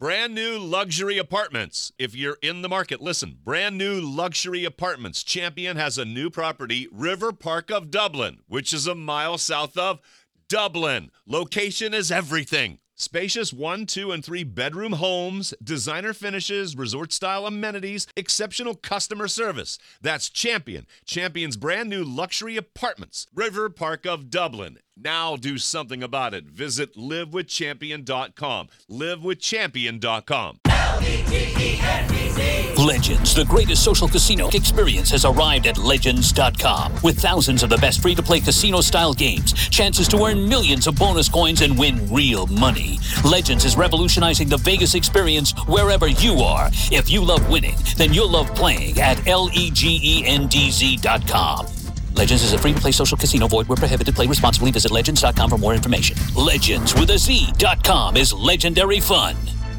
Brand new luxury apartments. If you're in the market, listen. Brand new luxury apartments. Champion has a new property, River Park of Dublin, which is a mile south of Dublin. Location is everything. Spacious 1, 2, and 3 bedroom homes, designer finishes, resort-style amenities, exceptional customer service. That's Champion. Champion's brand new luxury apartments. River Park of Dublin. Now do something about it. Visit livewithchampion.com. Livewithchampion.com. Legends, the greatest social casino experience, has arrived at Legends.com. With thousands of the best free-to-play casino-style games, chances to earn millions of bonus coins and win real money. Legends is revolutionizing the Vegas experience wherever you are. If you love winning, then you'll love playing at LEGENDZ.com. Legends is a free-to-play social casino. Void where prohibited. Play responsibly. Visit Legends.com for more information. Legends with a Z.com is legendary fun.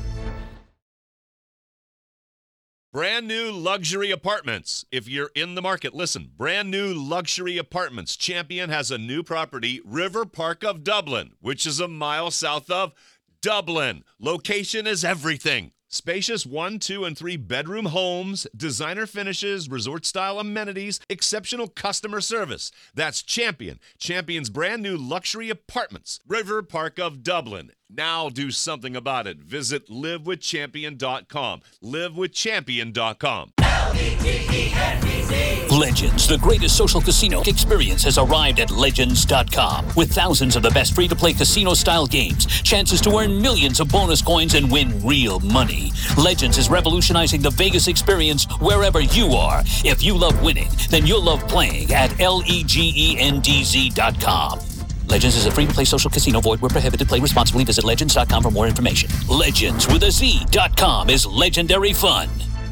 Brand new luxury apartments. If you're in the market, listen. Brand new luxury apartments. Champion has a new property, River Park of Dublin, which is a mile south of Dublin. Location is everything. Spacious 1, 2, and 3 bedroom homes, designer finishes, resort-style amenities, exceptional customer service. That's Champion. Champion's brand new luxury apartments. River Park of Dublin. Now do something about it. Visit livewithchampion.com. Livewithchampion.com. Legends, the greatest social casino experience, has arrived at Legends.com. With thousands of the best free-to-play casino-style games, chances to earn millions of bonus coins and win real money. Legends is revolutionizing the Vegas experience wherever you are. If you love winning, then you'll love playing at LEGENDZ.com. Legends is a free-to-play social casino. Void where prohibited. Play responsibly. Visit Legends.com for more information. Legends with a Z.com is legendary fun.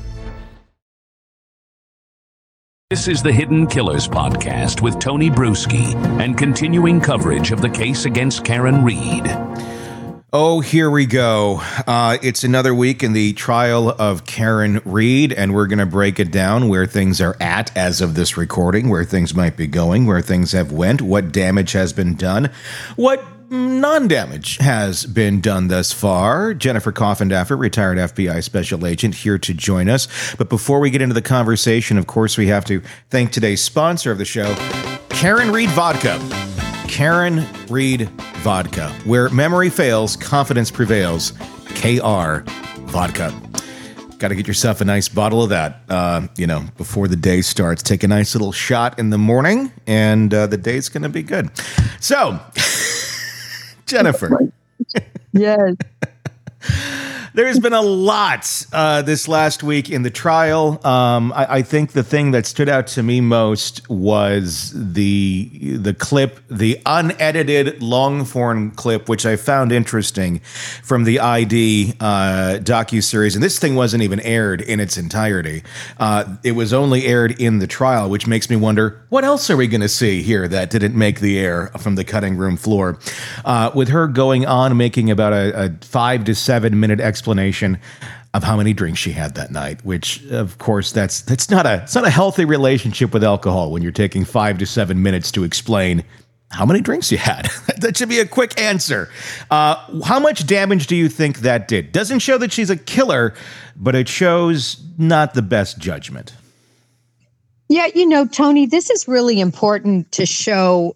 This is the Hidden Killers podcast with Tony Bruschi and continuing coverage of the case against Karen Read. Oh, here we go. It's another week in the trial of Karen Read, and we're going to break it down where things are at as of this recording, where things might be going, where things have went, what damage has been done, what non-damage has been done thus far. Jennifer Coffindaffer, retired FBI special agent, here to join us. But before we get into the conversation, of course, we have to thank today's sponsor of the show, Karen Read Vodka. Karen Read Vodka. Where memory fails, confidence prevails. KR Vodka. Got to get yourself a nice bottle of that, before the day starts. Take a nice little shot in the morning, and the day's going to be good. So, Jennifer. Yes. There's been a lot this last week in the trial. I think the thing that stood out to me most was the clip, the unedited long-form clip, which I found interesting, from the ID docuseries. And this thing wasn't even aired in its entirety. It was only aired in the trial, which makes me wonder, what else are we going to see here that didn't make the air from the cutting room floor? With her going on, making about a 5 to 7 minute explanation of how many drinks she had that night, which, of course, that's not a healthy relationship with alcohol when you're taking 5 to 7 minutes to explain how many drinks you had. That should be a quick answer. How much damage do you think that did? Doesn't show that she's a killer, but it shows not the best judgment. Yeah, Tony, this is really important to show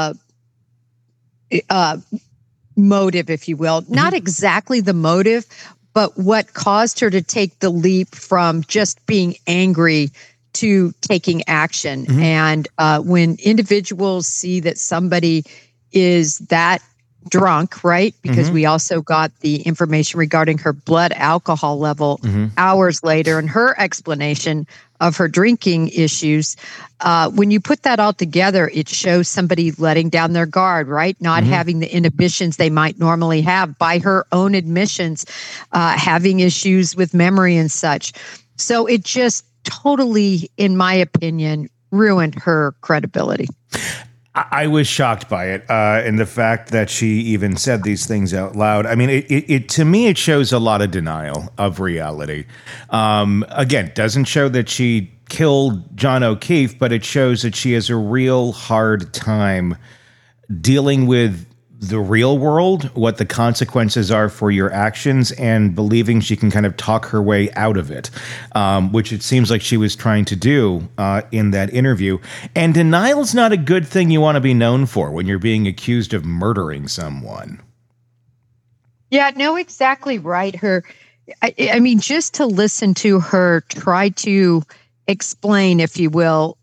motive, if you will. Not exactly the motive, but what caused her to take the leap from just being angry to taking action. Mm-hmm. And when individuals see that somebody is that drunk, right? Because we also got the information regarding her blood alcohol level hours later and her explanation of her drinking issues. When you put that all together, it shows somebody letting down their guard, right? Not having the inhibitions they might normally have, by her own admissions, having issues with memory and such. So it just totally, in my opinion, ruined her credibility. I was shocked by it, and the fact that she even said these things out loud. I mean, it to me, it shows a lot of denial of reality. Again, doesn't show that she killed John O'Keefe, but it shows that she has a real hard time dealing with the real world, what the consequences are for your actions, and believing she can kind of talk her way out of it, which it seems like she was trying to do in that interview. And denial's not a good thing you want to be known for when you're being accused of murdering someone. Yeah, no, exactly right. I mean, just to listen to her try to explain, if you will,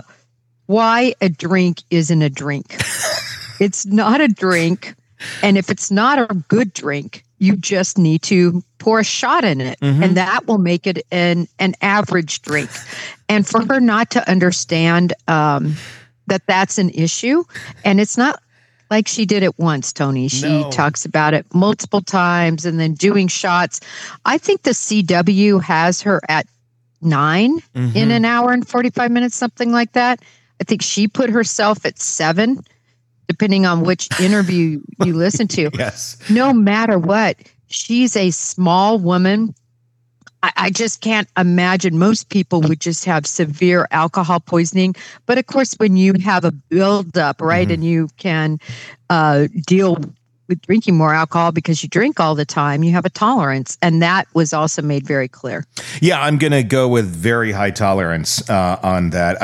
why a drink isn't a drink. It's not a drink. And if it's not a good drink, you just need to pour a shot in it. Mm-hmm. And that will make it an average drink. And for her not to understand that that's an issue, and it's not like she did it once, Tony. She talks about it multiple times and then doing shots. I think the CW has her at 9 in an hour and 45 minutes, something like that. I think she put herself at 7, depending on which interview you listen to. Yes. No matter what, she's a small woman. I just can't imagine. Most people would just have severe alcohol poisoning. But of course, when you have a buildup, right, and you can deal with drinking more alcohol because you drink all the time, you have a tolerance. And that was also made very clear. Yeah, I'm going to go with very high tolerance on that.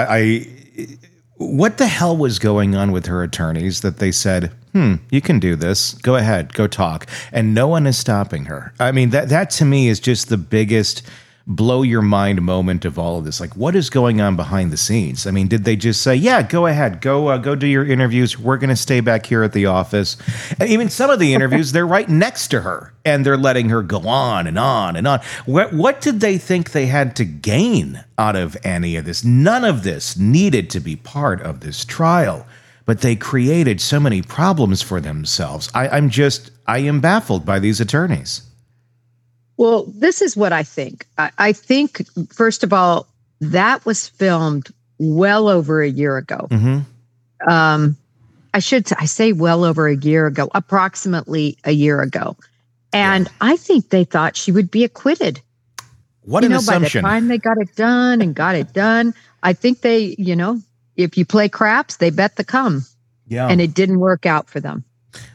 What the hell was going on with her attorneys that they said, you can do this. Go ahead. Go talk. And no one is stopping her. I mean, that to me is just the biggest blow your mind moment of all of this. Like, what is going on behind the scenes? I mean, did they just say, yeah, go ahead. Go do your interviews. We're going to stay back here at the office. And even some of the interviews, they're right next to her and they're letting her go on and on and on. What did they think they had to gain out of any of this? None of this needed to be part of this trial. But they created so many problems for themselves. I am baffled by these attorneys. Well, this is what I think. I think, first of all, that was filmed well over a year ago. Mm-hmm. I say well over a year ago, approximately a year ago. And I think they thought she would be acquitted. What an assumption. By the time they got it done, I think they, if you play craps, they bet the come. Yeah. And it didn't work out for them.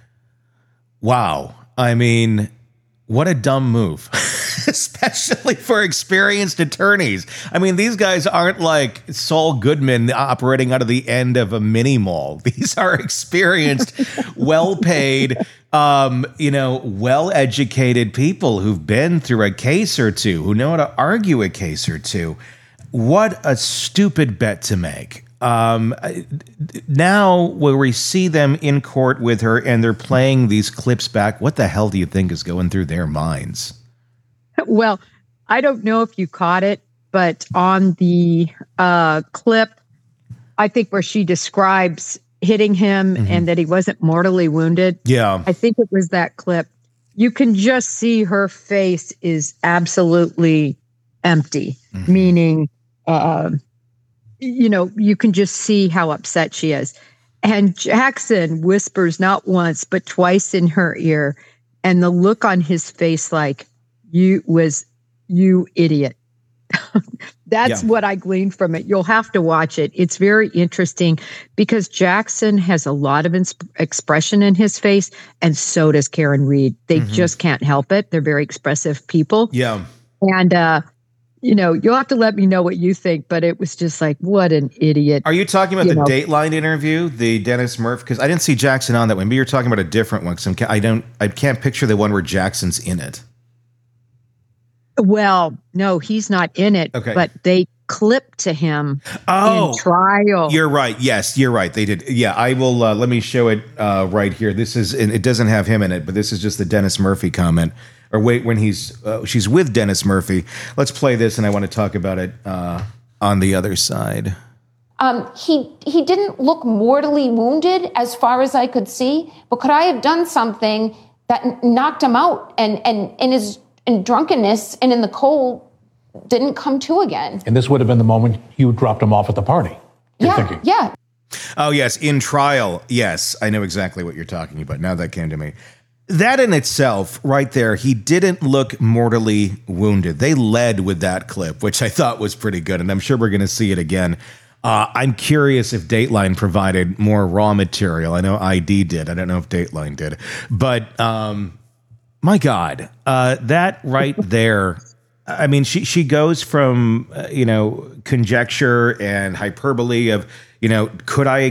Wow. I mean, what a dumb move, especially for experienced attorneys. I mean, these guys aren't like Saul Goodman operating out of the end of a mini mall. These are experienced, well-paid, well-educated people who've been through a case or two, who know how to argue a case or two. What a stupid bet to make. Now where we see them in court with her and they're playing these clips back, what the hell do you think is going through their minds? Well, I don't know if you caught it, but on the clip, I think where she describes hitting him and that he wasn't mortally wounded. Yeah. I think it was that clip. You can just see her face is absolutely empty, meaning, you can just see how upset she is. And Jackson whispers not once, but twice in her ear. And the look on his face like, you idiot. That's what I gleaned from it. You'll have to watch it. It's very interesting because Jackson has a lot of expression in his face, and so does Karen Read. They just can't help it. They're very expressive people. Yeah. And, you'll have to let me know what you think, but it was just like, what an idiot. Are you talking about the Dateline interview, the Dennis Murphy? Because I didn't see Jackson on that one. Maybe you're talking about a different one. Because I can't picture the one where Jackson's in it. Well, no, he's not in it. Okay. But they clipped to him in trial. You're right. Yes, you're right. They did. Yeah, I will. Let me show it right here. This is, and it doesn't have him in it, but this is just the Dennis Murphy comment. Or wait, when she's with Dennis Murphy. Let's play this, and I want to talk about it on the other side. He didn't look mortally wounded as far as I could see, but could I have done something that knocked him out and in drunkenness and in the cold didn't come to again? And this would have been the moment you dropped him off at the party. You're thinking. Yeah. Oh, yes. In trial. Yes. I know exactly what you're talking about. Now that came to me. That in itself, right there, he didn't look mortally wounded. They led with that clip, which I thought was pretty good, and I'm sure we're going to see it again I'm curious if Dateline provided more raw material. I know ID did. I don't know if Dateline did. But my God, that right there. I mean, she goes from, conjecture and hyperbole of, could I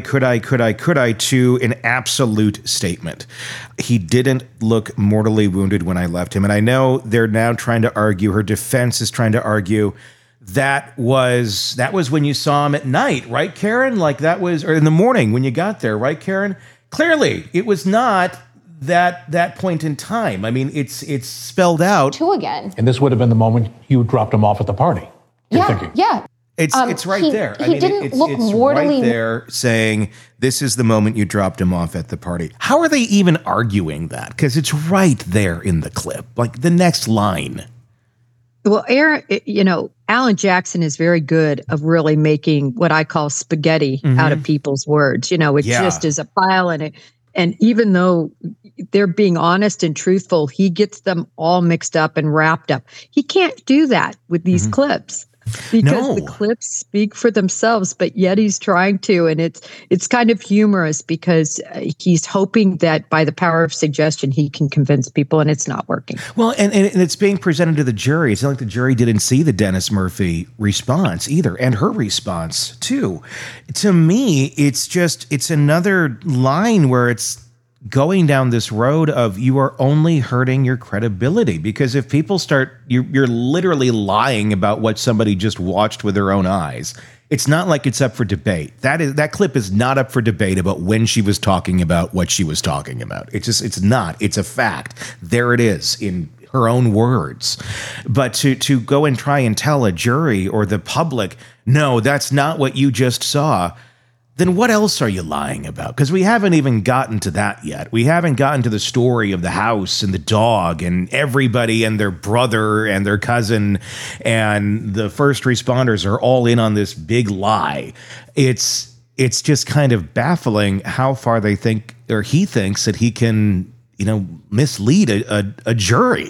to an absolute statement. He didn't look mortally wounded when I left him. And I know they're now trying to argue, her defense is trying to argue that was when you saw him at night, right, Karen? Like that was, or in the morning when you got there, right, Karen? Clearly, it was not that point in time. I mean, it's spelled out. Two again. And this would have been the moment you dropped him off at the party. Yeah. It's right there. He didn't look mortally. Right there saying, this is the moment you dropped him off at the party. How are they even arguing that? Because it's right there in the clip, like the next line. Well, Aaron, Alan Jackson is very good of really making what I call spaghetti out of people's words. It just is a pile, and even though they're being honest and truthful, he gets them all mixed up and wrapped up. He can't do that with these clips because the clips speak for themselves, but yet he's trying to. And it's kind of humorous because he's hoping that by the power of suggestion, he can convince people, and it's not working. Well, and it's being presented to the jury. It's not like the jury didn't see the Dennis Murphy response either, and her response too. To me, it's another line where it's going down this road of you are only hurting your credibility, because if people start, you're literally lying about what somebody just watched with their own eyes. It's not like it's up for debate. That clip is not up for debate about when she was talking about what she was talking about. It's not. It's a fact. There it is in her own words. But to go and try and tell a jury or the public, no, that's not what you just saw, then what else are you lying about? Because we haven't even gotten to that yet. We haven't gotten to the story of the house and the dog and everybody and their brother and their cousin, and the first responders are all in on this big lie. It's just kind of baffling how far they think, or he thinks, that he can, mislead a jury.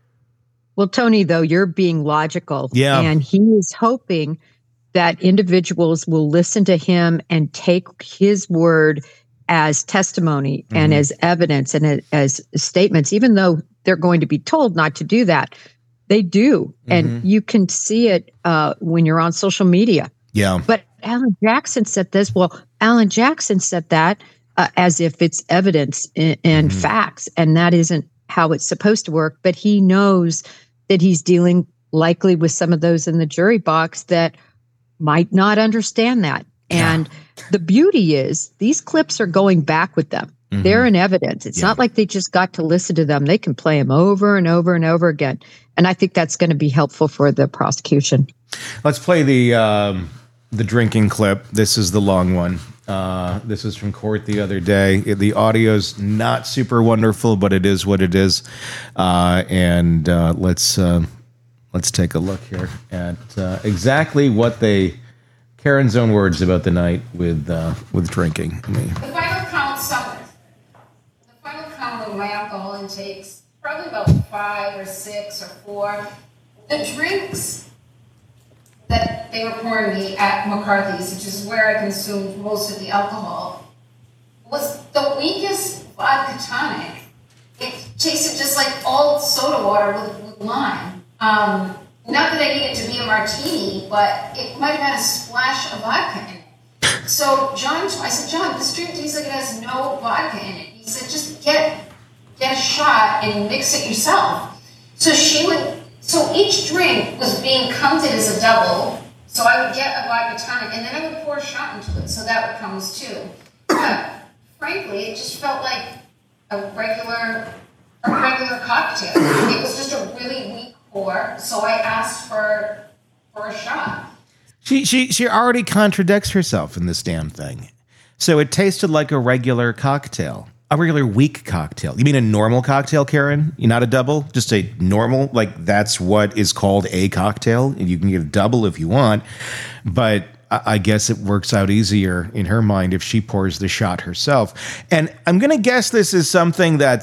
Well, Tony, though, you're being logical. Yeah. And he is hoping that individuals will listen to him and take his word as testimony and as evidence and as statements, even though they're going to be told not to do that. They do. And you can see it when you're on social media. Yeah. But Alan Jackson said this. Well, Alan Jackson said that as if it's evidence and facts, and that isn't how it's supposed to work. But he knows that he's dealing likely with some of those in the jury box that might not understand that. And the beauty is these clips are going back with them. They're in evidence. It's not like they just got to listen to them. They can play them over and over and over again. And I think that's going to be helpful for the prosecution. Let's play the drinking clip. This is the long one. This is from court the other day. The audio's not super wonderful, but it is what it is. Let's take a look here at exactly what Karen's own words about the night with drinking. The final count summarized. The final count of my alcohol intakes, probably about 5 or 6 or 4. The drinks that they were pouring me at McCarthy's, which is where I consumed most of the alcohol, was the weakest vodka tonic. It tasted just like all soda water with lime. Not that I need it to be a martini, but it might have had a splash of vodka in it. So I said, John, this drink tastes like it has no vodka in it. He said, just get a shot and mix it yourself. So each drink was being counted as a double. So I would get a vodka tonic, and then I would pour a shot into it, so that would count as 2. But frankly, it just felt like a regular cocktail. It was just a really weak pour, so I asked for a shot. She already contradicts herself in this damn thing. So it tasted like a regular cocktail. A regular weak cocktail. You mean a normal cocktail, Karen? You're not a double? Just a normal? Like, that's what is called a cocktail? You can get a double if you want. But I guess it works out easier in her mind if she pours the shot herself. And I'm going to guess this is something that's,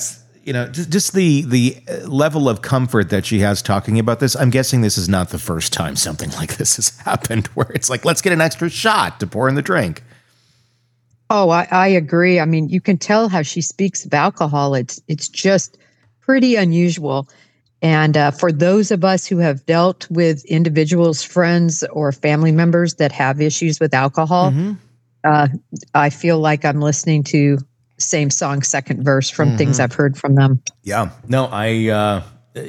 just the level of comfort that she has talking about this. I'm guessing this is not the first time something like this has happened, where it's like, let's get an extra shot to pour in the drink. Oh, I agree. I mean, you can tell how she speaks of alcohol. It's just pretty unusual. And for those of us who have dealt with individuals, friends, or family members that have issues with alcohol, I feel like I'm listening to same song, second verse from things I've heard from them. Yeah. No, I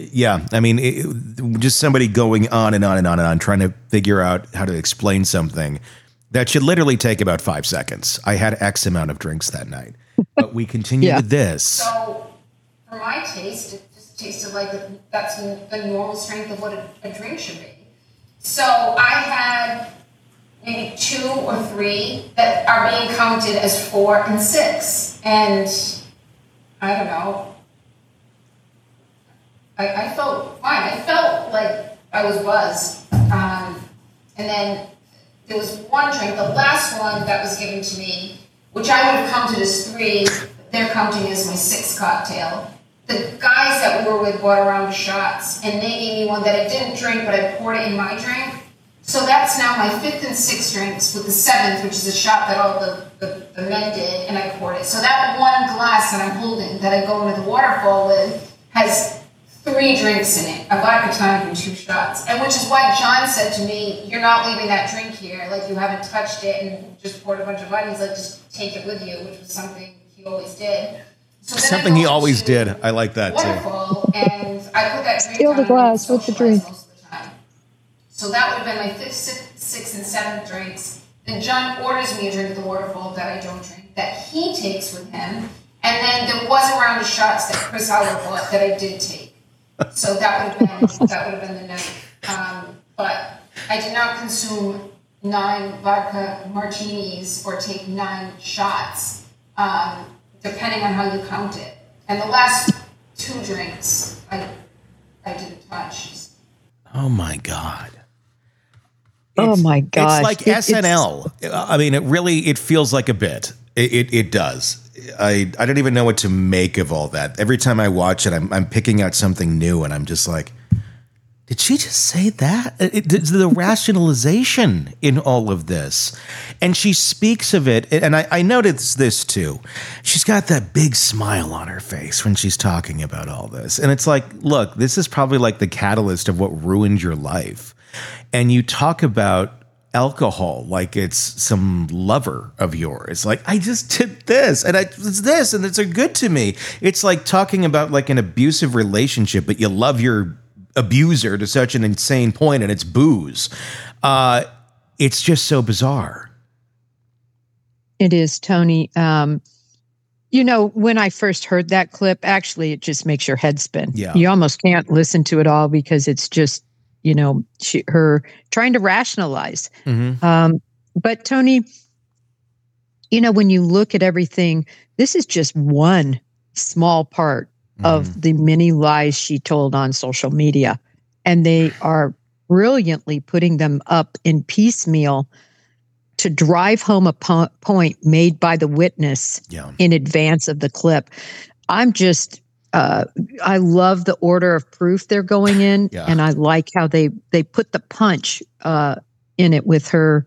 mean, just somebody going on and on and on and on, trying to figure out how to explain something that should literally take about 5 seconds. I had X amount of drinks that night, but we continue with this. So for my taste, it just tasted like that's the normal strength of what a drink should be. So I had maybe 2 or 3 that are being counted as 4 and 6. And I don't know. I felt fine. I felt like I was buzzed. And then there was one drink, the last one that was given to me, which I would have counted as 3. They're counting as my 6th cocktail. The guys that we were with brought around shots, and they gave me one that I didn't drink, but I poured it in my drink. So that's now my 5th and 6th drinks, with the 7th, which is a shot that all the men did, and I poured it. So that one glass that I'm holding, that I go into the waterfall with, has 3 drinks in it, a vodka tonic and 2 shots. And which is why John said to me, you're not leaving that drink here, like you haven't touched it and just poured a bunch of vodka. He's like, just take it with you, which was something he always did. So something he always did. I like that waterfall, too. And I put that drink Steal the glass with the drink. Most of the time. So that would have been my 5th, 6th, and 7th drinks. Then John orders me a drink at the waterfall that I don't drink, that he takes with him. And then there was a round of shots that Chris Howard bought that I did take. So that would have been the night. But I did not consume 9 vodka martinis or take 9 shots, depending on how you count it. And the last 2 drinks, I didn't touch. Oh my God. Oh my gosh. It's like SNL. I mean, it feels like a bit. It does. I don't even know what to make of all that. Every time I watch it, I'm picking out something new, and I'm just like, did she just say that? The rationalization in all of this. And she speaks of it, and I noticed this too. She's got that big smile on her face when she's talking about all this. And it's like, look, this is probably like the catalyst of what ruined your life. And you talk about alcohol like it's some lover of yours. Like, I just did this, and it's this, and it's good to me. It's like talking about like an abusive relationship, but you love your abuser to such an insane point, and it's booze. It's just so bizarre. It is, Tony. When I first heard that clip, actually, it just makes your head spin. Yeah. You almost can't listen to it all because it's just, her trying to rationalize. But Tony, when you look at everything, this is just one small part of the many lies she told on social media. And they are brilliantly putting them up in piecemeal to drive home a point made by the witness in advance of the clip. I'm just, I love the order of proof they're going in. Yeah. And I like how they put the punch in it with her,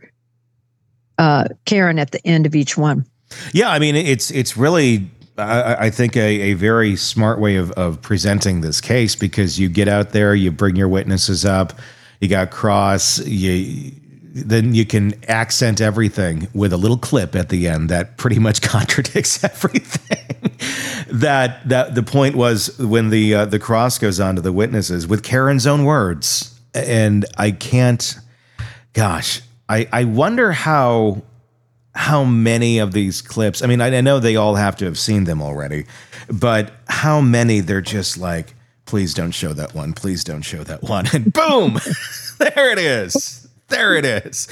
Karen, at the end of each one. Yeah. I mean, it's really, I think a very smart way of presenting this case, because you get out there, you bring your witnesses up, you got cross, then you can accent everything with a little clip at the end that pretty much contradicts everything. that the point was when the cross goes on to the witnesses with Karen's own words. And I can't, gosh, I wonder how many of these clips, I mean, I know they all have to have seen them already, but how many they're just like, please don't show that one. Please don't show that one. And boom, there it is. There it is.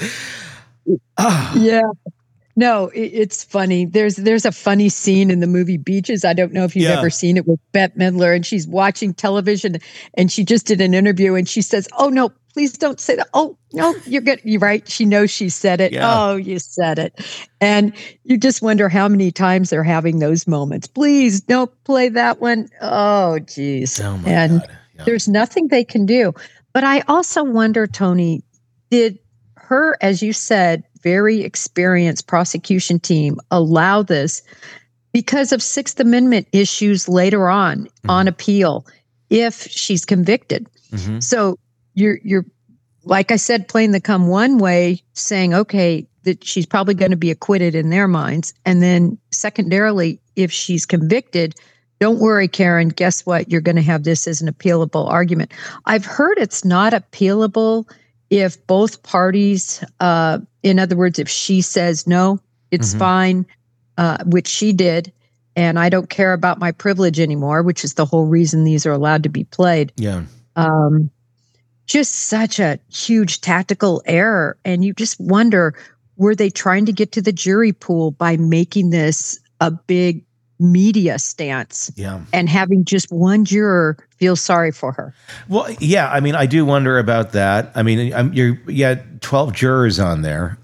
Yeah. No, it's funny. There's a funny scene in the movie Beaches. I don't know if you've ever seen it, with Bette Midler, and she's watching television, and she just did an interview, and she says, "Oh no, please don't say that. Oh, no, you're good. You're right. She knows she said it. Yeah. Oh, you said it. And you just wonder how many times they're having those moments. Please don't play that one. Oh, geez. Oh, my and God. Yeah. there's nothing they can do. But I also wonder, Tony, did her, as you said, very experienced prosecution team allow this because of Sixth Amendment issues later on appeal if she's convicted? Mm-hmm. So you're like I said, playing the come one way, saying, okay, that she's probably going to be acquitted in their minds. And then secondarily, if she's convicted, don't worry, Karen, guess what? You're going to have this as an appealable argument. I've heard it's not appealable if both parties, in other words, if she says, no, it's fine, which she did, and I don't care about my privilege anymore, which is the whole reason these are allowed to be played. Yeah. Just such a huge tactical error. And you just wonder, were they trying to get to the jury pool by making this a big media stance and having just one juror feel sorry for her? Well, yeah, I mean, I do wonder about that. I mean, you had 12 jurors on there,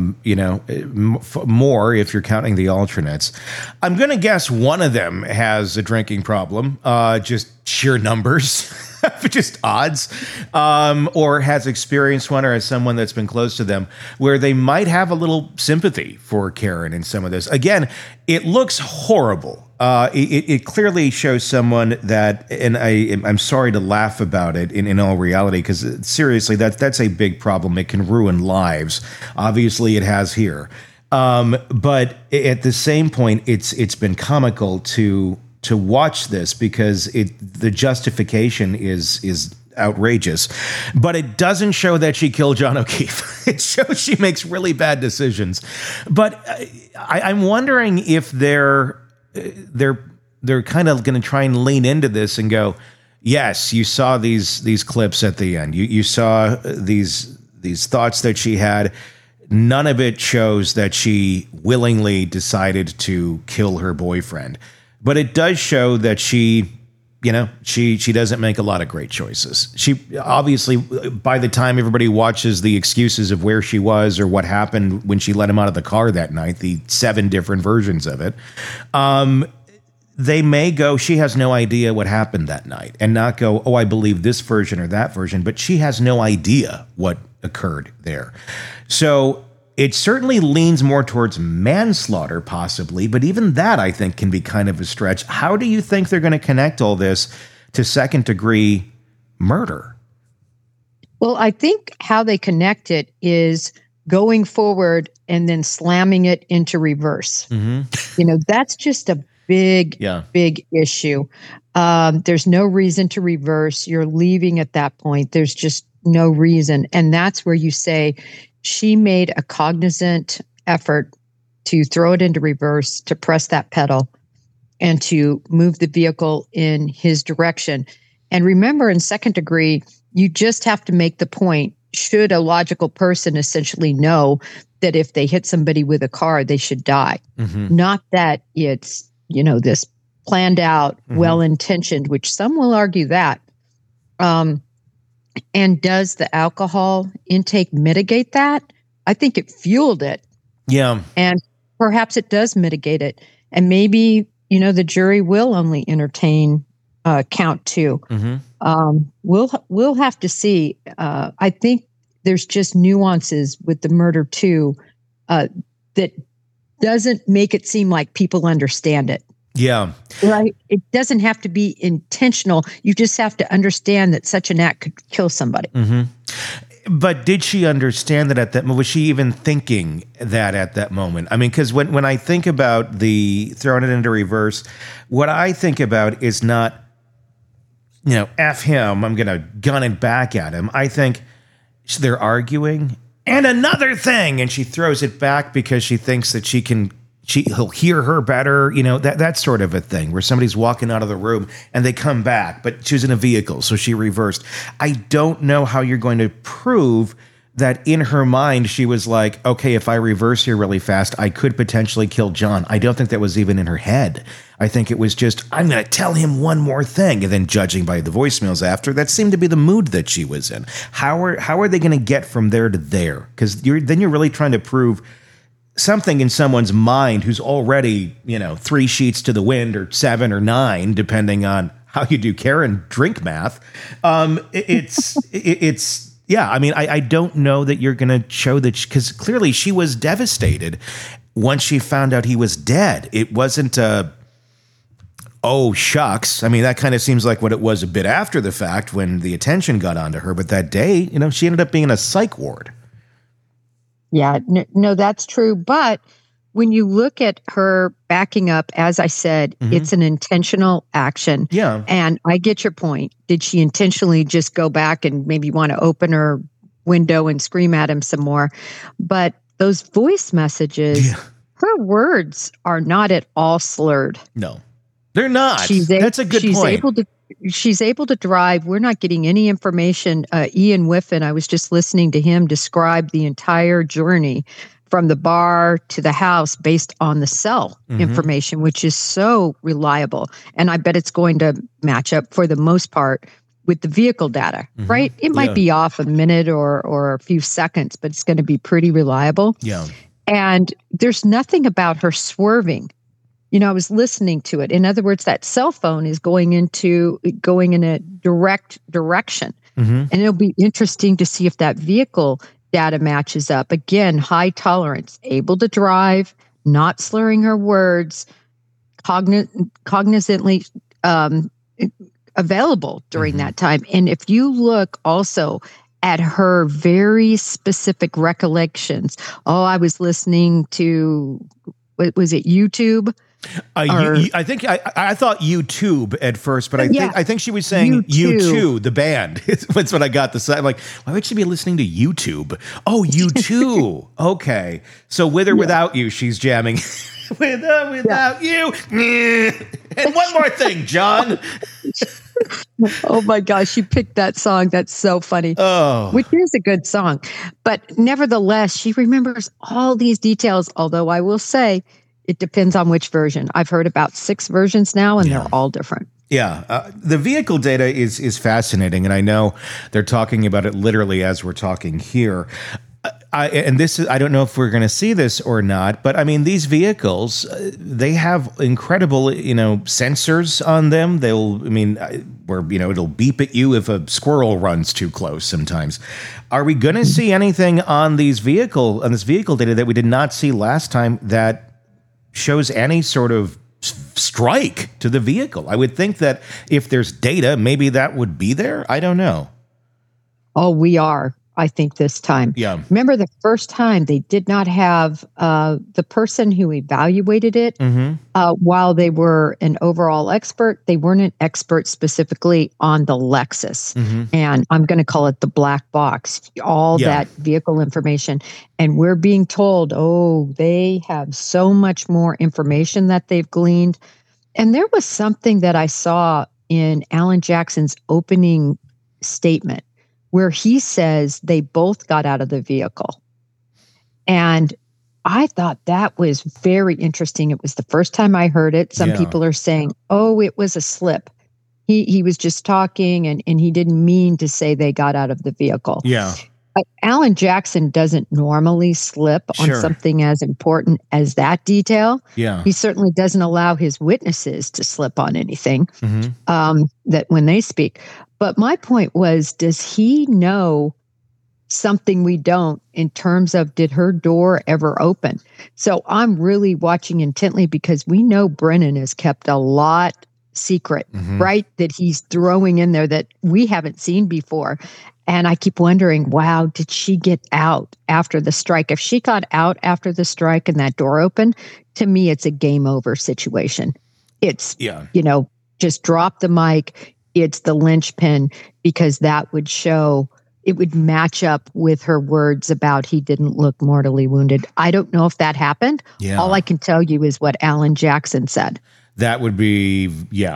more if you're counting the alternates. I'm going to guess one of them has a drinking problem, just sheer numbers. Just odds, or has experienced one, or has someone that's been close to them where they might have a little sympathy for Karen in some of this. Again, it looks horrible. It clearly shows someone that, and I'm sorry to laugh about it in all reality, because seriously, that's a big problem. It can ruin lives. Obviously, it has here. But at the same point, it's been comical to watch this, because the justification is outrageous, but it doesn't show that she killed John O'Keefe. It shows she makes really bad decisions. But I'm wondering if they're kind of going to try and lean into this and go, yes, you saw these clips at the end. You saw these thoughts that she had. None of it shows that she willingly decided to kill her boyfriend. But it does show that she doesn't make a lot of great choices. She obviously, by the time everybody watches the excuses of where she was or what happened when she let him out of the car that night, the 7 different versions of it, they may go, she has no idea what happened that night, and not go, oh, I believe this version or that version, but she has no idea what occurred there. So it certainly leans more towards manslaughter, possibly, but even that, I think, can be kind of a stretch. How do you think they're going to connect all this to second-degree murder? Well, I think how they connect it is going forward and then slamming it into reverse. Mm-hmm. That's just a big issue. There's no reason to reverse. You're leaving at that point. There's just no reason. And that's where you say, she made a cognizant effort to throw it into reverse, to press that pedal, and to move the vehicle in his direction. And remember, in second degree, you just have to make the point, should a logical person essentially know that if they hit somebody with a car, they should die. Mm-hmm. Not that it's, this planned out, well-intentioned, which some will argue that. And does the alcohol intake mitigate that? I think it fueled it. Yeah. And perhaps it does mitigate it. And maybe, the jury will only entertain count 2. Mm-hmm. We'll have to see. I think there's just nuances with the murder 2 that doesn't make it seem like people understand it. Yeah. Right. It doesn't have to be intentional. You just have to understand that such an act could kill somebody. Mm-hmm. But did she understand that at that moment? Was she even thinking that at that moment? I mean, because when I think about the throwing it into reverse, what I think about is not, F him, I'm going to gun it back at him. I think they're arguing and another thing, and she throws it back because she thinks that he'll hear her better, that sort of a thing, where somebody's walking out of the room and they come back, but she was in a vehicle, so she reversed. I don't know how you're going to prove that in her mind, she was like, okay, if I reverse here really fast, I could potentially kill John. I don't think that was even in her head. I think it was just, I'm going to tell him one more thing. And then judging by the voicemails after, that seemed to be the mood that she was in. How are they going to get from there to there? Because then you're really trying to prove something in someone's mind who's already, 3 sheets to the wind or 7 or 9, depending on how you do Karen drink math. It's yeah, I mean, I don't know that you're going to show that, because clearly she was devastated once she found out he was dead. It wasn't oh, shucks. I mean, that kind of seems like what it was a bit after the fact when the attention got onto her. But that day, she ended up being in a psych ward. Yeah, no, that's true. But when you look at her backing up, as I said, it's an intentional action. Yeah. And I get your point. Did she intentionally just go back and maybe want to open her window and scream at him some more? But those voice messages, her words are not at all slurred. No, they're not. That's a good point. She's able to drive. We're not getting any information. Ian Whiffen, I was just listening to him describe the entire journey from the bar to the house based on the cell information, which is so reliable. And I bet it's going to match up for the most part with the vehicle data, right? It might be off a minute or a few seconds, but it's going to be pretty reliable. Yeah. And there's nothing about her swerving. I was listening to it. In other words, that cell phone is going in a direct direction. And it'll be interesting to see if that vehicle data matches up. Again, high tolerance, able to drive, not slurring her words, cognizantly available during that time. And if you look also at her very specific recollections, I was listening to, was it YouTube? I think I thought YouTube at first, but I think she was saying U2, the band. That's what I got. I'm like, why would she be listening to YouTube? Oh, U2. Okay, so with or without you, she's jamming. Without you. And one more thing, John. Oh my gosh, you picked that song. That's so funny. Oh, which is a good song, but nevertheless, she remembers all these details. Although I will say, it depends on which version. I've heard about 6 versions now, and they're all different. Yeah. The vehicle data is fascinating, and I know they're talking about it literally as we're talking here. I don't know if we're going to see this or not, but I mean, these vehicles, they have incredible, sensors on them. It'll beep at you if a squirrel runs too close sometimes. Are we going to see anything on this vehicle data that we did not see last time that shows any sort of strike to the vehicle? I would think that if there's data, maybe that would be there. I don't know. Oh, we are, I think, this time. Yeah. Remember the first time they did not have the person who evaluated it while they were an overall expert. They weren't an expert specifically on the Lexus. And I'm going to call it the black box, all that vehicle information. And we're being told, they have so much more information that they've gleaned. And there was something that I saw in Alan Jackson's opening statement where he says they both got out of the vehicle. And I thought that was very interesting. It was the first time I heard it. Some people are saying, it was a slip. He was just talking and he didn't mean to say they got out of the vehicle. Yeah. Alan Jackson doesn't normally slip on something as important as that detail. Yeah. He certainly doesn't allow his witnesses to slip on anything that when they speak. But my point was, does he know something we don't in terms of did her door ever open? So I'm really watching intently because we know Brennan has kept a lot secret, right? That he's throwing in there that we haven't seen before. And I keep wondering, wow, did she get out after the strike? If she got out after the strike and that door opened, to me, it's a game over situation. It's, just drop the mic. It's the linchpin, because that would show, it would match up with her words about he didn't look mortally wounded. I don't know if that happened. Yeah. All I can tell you is what Alan Jackson said. That would be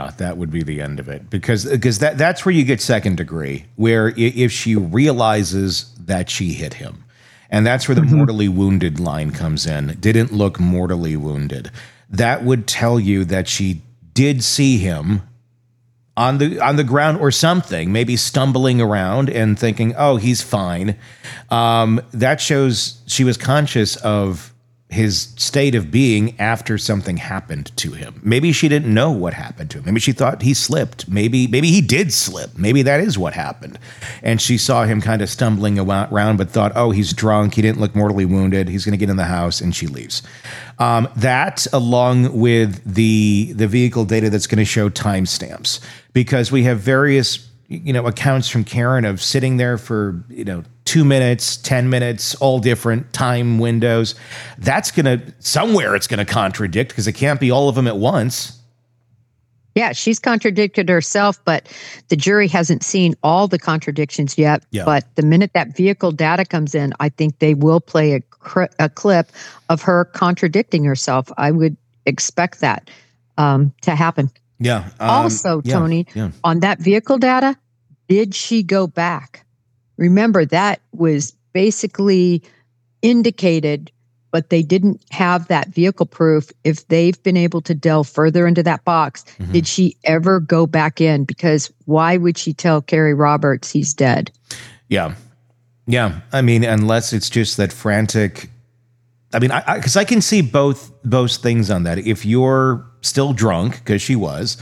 the end of it, because that's where you get second degree, where if she realizes that she hit him. And that's where the mortally wounded line comes in. Didn't look mortally wounded. That would tell you that she did see him on the ground or something, maybe stumbling around and thinking, oh, he's fine. That shows she was conscious of his state of being after something happened to him. Maybe she didn't know what happened to him. Maybe she thought he slipped. Maybe he did slip. Maybe that is what happened. And she saw him kind of stumbling around, but thought, oh, he's drunk. He didn't look mortally wounded. He's going to get in the house, and she leaves. That, along with the vehicle data that's going to show timestamps, because we have various accounts from Karen of sitting there for 2 minutes, 10 minutes, all different time windows. That's somewhere it's going to contradict, because it can't be all of them at once. Yeah, she's contradicted herself, but the jury hasn't seen all the contradictions yet. Yeah. But the minute that vehicle data comes in, I think they will play a clip of her contradicting herself. I would expect that to happen. Yeah. Also, Tony, on that vehicle data, did she go back? Remember, that was basically indicated, but they didn't have that vehicle proof. If they've been able to delve further into that box, did she ever go back in? Because why would she tell Kerry Roberts he's dead? Yeah. Yeah. I mean, unless it's just that frantic. I mean, because I can see both things on that. If you're still drunk, because she was,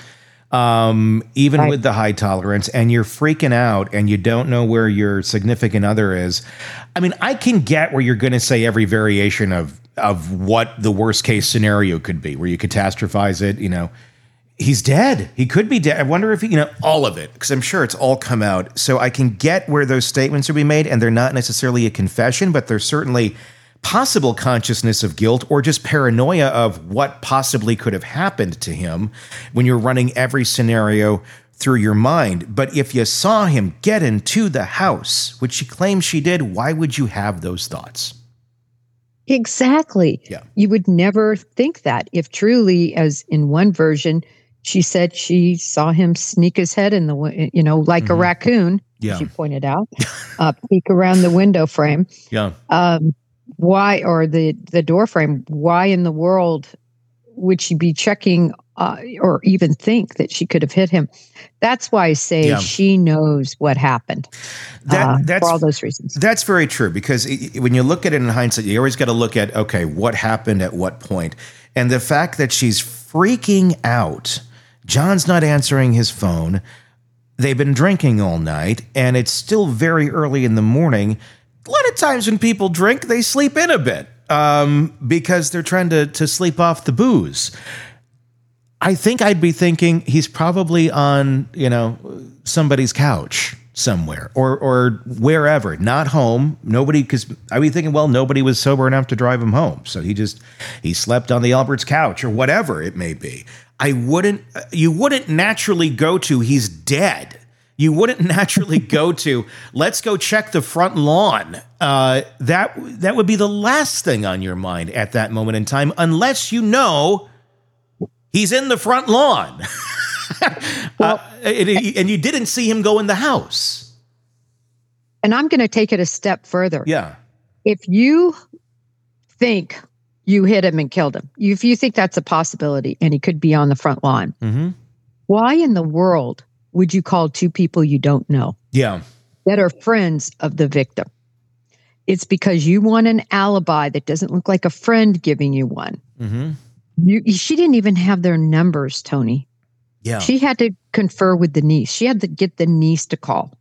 even with the high tolerance, and you're freaking out and you don't know where your significant other is. I mean, I can get where you're going to say every variation of what the worst case scenario could be, where you catastrophize it. He's dead. He could be dead. I wonder if all of it, because I'm sure it's all come out. So I can get where those statements are being made, and they're not necessarily a confession, but they're certainly possible consciousness of guilt or just paranoia of what possibly could have happened to him when you're running every scenario through your mind. But if you saw him get into the house, which she claims she did, why would you have those thoughts? Exactly. Yeah. You would never think that if truly, as in one version, she said she saw him sneak his head in the, like a raccoon, as you pointed out, peek around the window frame. Yeah. Why, or the door frame, why in the world would she be checking or even think that she could have hit him? That's why I say she knows what happened. That's, for all those reasons. That's very true, because when you look at it in hindsight, you always got to look at, okay, what happened at what point? And the fact that she's freaking out, John's not answering his phone, they've been drinking all night, and it's still very early in the morning. A lot of times when people drink, they sleep in a bit because they're trying to sleep off the booze. I think I'd be thinking he's probably on, somebody's couch somewhere or wherever, not home. Nobody, because I'd be thinking, well, nobody was sober enough to drive him home. So he slept on the Albert's couch or whatever it may be. You wouldn't naturally go to, he's dead. You wouldn't naturally go to, let's go check the front lawn. That would be the last thing on your mind at that moment in time, unless he's in the front lawn. And you didn't see him go in the house. And I'm going to take it a step further. Yeah. If you think you hit him and killed him, if you think that's a possibility and he could be on the front lawn, why in the world would you call two people you don't know? Yeah. That are friends of the victim? It's because you want an alibi that doesn't look like a friend giving you one. She didn't even have their numbers, Tony. Yeah. She had to confer with the niece. She had to get the niece to call.